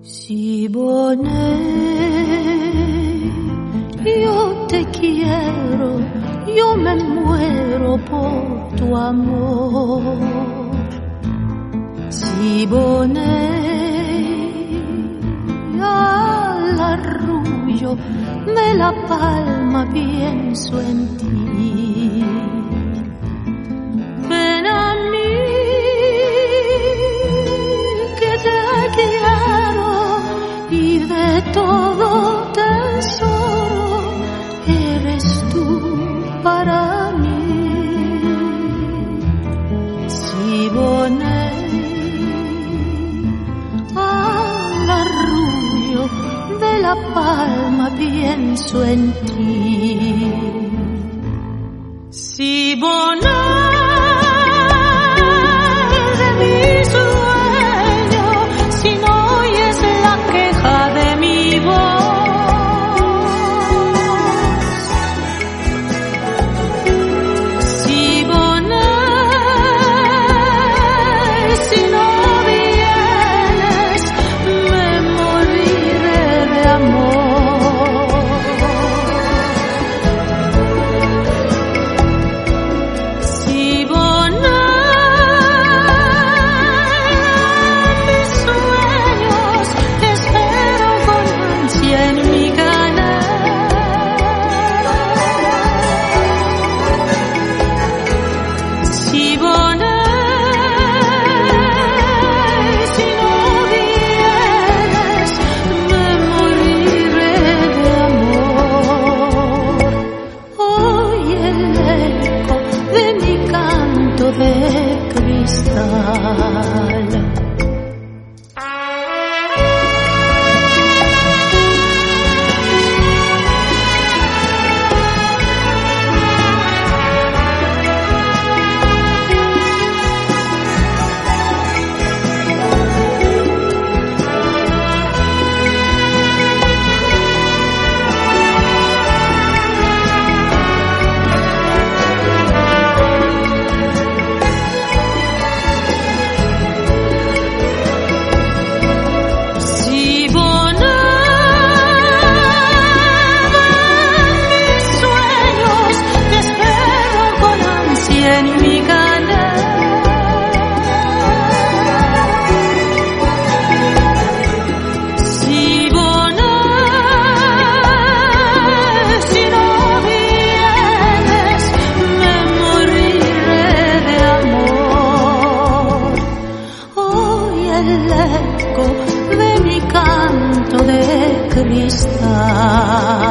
Siboney, yo te quiero, yo me muero por tu amor. Siboney, al arrullo de la palma pienso en ti. Ven a mí, que te quiero y de todo tesoro eres tú para mí. Siboney, al arrullo de la palma pienso en ti. Siboney, de mi sueño, si no oyes la queja de mi voz. Siboney, si no vienes, me moriré de amor. De cristal. El eco de mi canto de cristal.